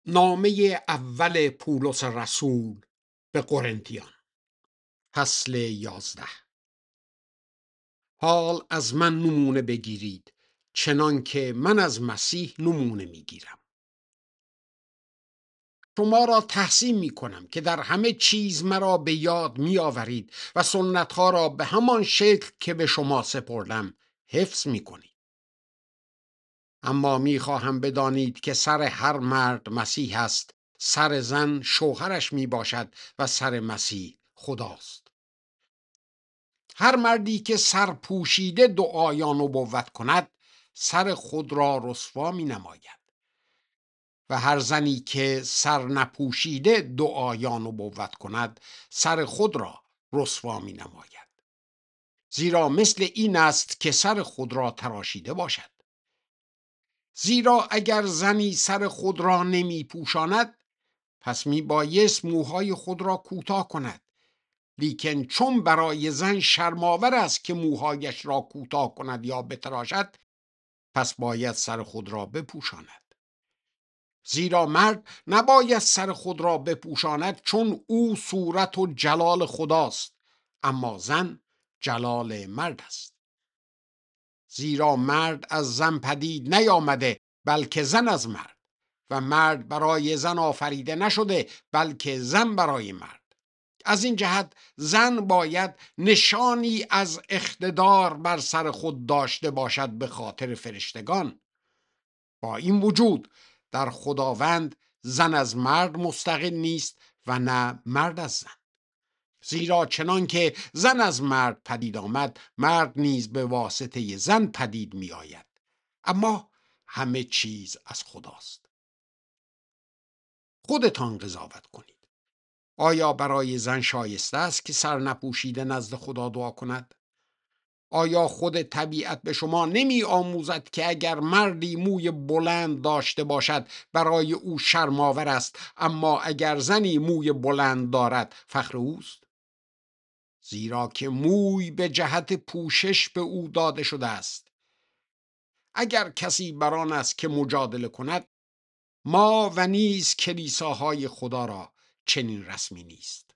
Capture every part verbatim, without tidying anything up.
نامه اول پولس رسول به قرنتیان، فصل یازده. حال از من نمونه بگیرید چنان که من از مسیح نمونه میگیرم. شما را تحسین می کنم که در همه چیز مرا به یاد می آورید و سنتها را به همان شکل که به شما سپردم حفظ می کنید. اما می خواهم بدانید که سر هر مرد مسیح است، سر زن شوهرش می باشد و سر مسیح خداست. هر مردی که سر پوشیده دعایا نبوت کند سر خود را رسوا می نماید و هر زنی که سر نپوشیده دعایا نبوت کند سر خود را رسوا می نماید. زیرا مثل این است که سر خود را تراشیده باشد. زیرا اگر زنی سر خود را نمی پوشاند پس می بایست موهای خود را کوتاه کند، لیکن چون برای زن شرم‌آور است که موهایش را کوتاه کند یا بتراشد، پس باید سر خود را بپوشاند. زیرا مرد نباید سر خود را بپوشاند چون او صورت و جلال خداست، اما زن جلال مرد است. زیرا مرد از زن پدید نیامده بلکه زن از مرد، و مرد برای زن آفریده نشده بلکه زن برای مرد. از این جهت زن باید نشانی از اقتدار بر سر خود داشته باشد به خاطر فرشتگان. با این وجود در خداوند زن از مرد مستقل نیست و نه مرد از زن. زیرا چنان که زن از مرد پدید آمد مرد نیز به واسطه زن پدید می آید، اما همه چیز از خداست. خودتان قضاوت کنید. آیا برای زن شایسته است که سر نپوشیده نزد خدا دعا کند؟ آیا خود طبیعت به شما نمی آموزد که اگر مردی موی بلند داشته باشد برای او شرم‌آور است، اما اگر زنی موی بلند دارد فخر اوست؟ زیرا که موی به جهت پوشش به او داده شده است. اگر کسی بران است که مجادله کند، ما و نیز کلیساهای خدا را چنین رسمی نیست.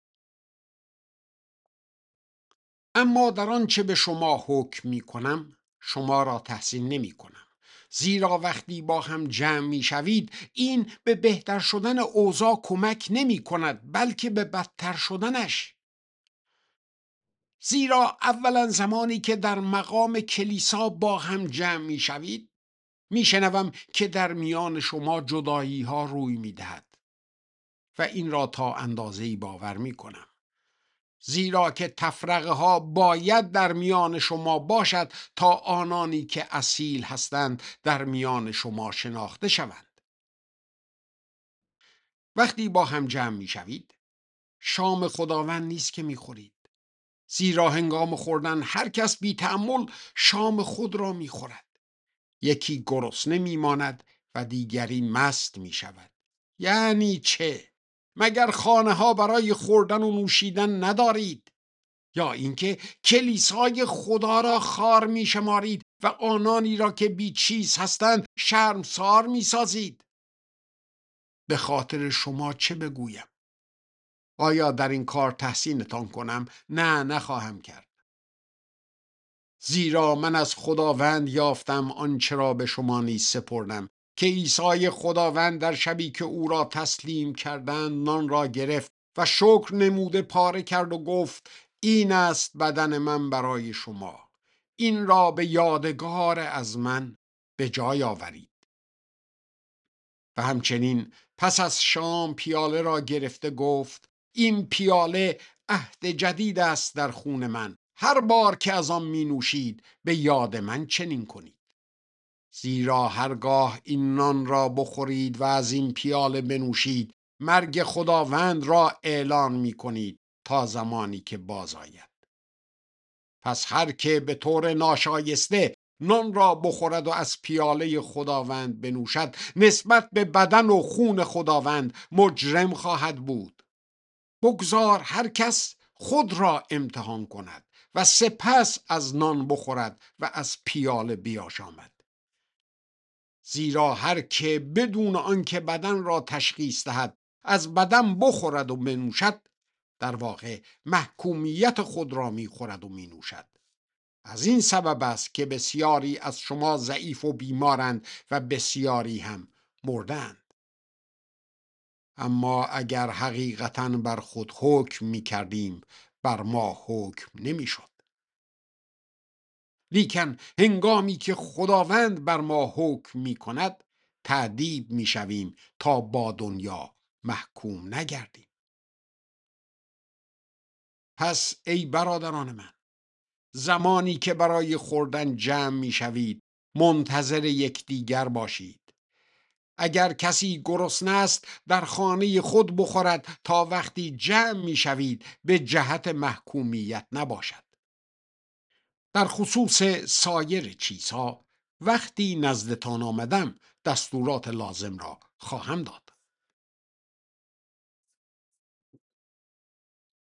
اما در آنچه به شما حکم می کنم شما را تحسین نمی کنم، زیرا وقتی با هم جمع می شوید این به بهتر شدن اوضاع کمک نمی کند بلکه به بدتر شدنش. زیرا اولا زمانی که در مقام کلیسا با هم جمع می شوید می شنوم که در میان شما جدایی ها روی می دهد و این را تا اندازه‌ای باور می کنم. زیرا که تفرقه ها باید در میان شما باشد تا آنانی که اصیل هستند در میان شما شناخته شوند. وقتی با هم جمع می شوید شام خداوند نیست که می خورید، زیرا هنگام خوردن هر کس بی تأمل شام خود را می خورد. یکی گرسنه می ماند و دیگری مست می شود. یعنی چه؟ مگر خانه ها برای خوردن و نوشیدن ندارید؟ یا اینکه کلیسای خدا را خار می شمارید و آنانی را که بی چیز هستند شرمسار می سازید؟ به خاطر شما چه بگویم؟ آیا در این کار تحسینتان کنم؟ نه، نخواهم کرد. زیرا من از خداوند یافتم آنچه را به شما نیز سپردم، که عیسی خداوند در شبی که او را تسلیم کردند نان را گرفت و شکر نموده پاره کرد و گفت این است بدن من برای شما، این را به یادگار از من به جای آورید. و همچنین پس از شام پیاله را گرفته گفت این پیاله عهد جدید است در خون من، هر بار که از آن می نوشید به یاد من چنین کنید. زیرا هرگاه این نان را بخورید و از این پیاله بنوشید مرگ خداوند را اعلان می کنید تا زمانی که باز آید. پس هر که به طور ناشایسته نان را بخورد و از پیاله خداوند بنوشد نسبت به بدن و خون خداوند مجرم خواهد بود. بگذار هر کس خود را امتحان کند و سپس از نان بخورد و از پیاله بیاشامد. زیرا هر که بدون آنکه بدن را تشخیص دهد از بدن بخورد و بنوشد، در واقع محکومیت خود را میخورد و مینوشد. از این سبب است که بسیاری از شما ضعیف و بیمارند و بسیاری هم مردند. اما اگر حقیقتاً بر خود حکم می کردیم، بر ما حکم نمی شد. لیکن هنگامی که خداوند بر ما حکم می کند، تأدیب می شویم تا با دنیا محکوم نگردیم. پس ای برادران من، زمانی که برای خوردن جمع می شوید، منتظر یکدیگر باشید. اگر کسی گرسنه است در خانه خود بخورد تا وقتی جمع می شوید به جهت محکومیت نباشد. در خصوص سایر چیزها وقتی نزدتان آمدم دستورات لازم را خواهم داد.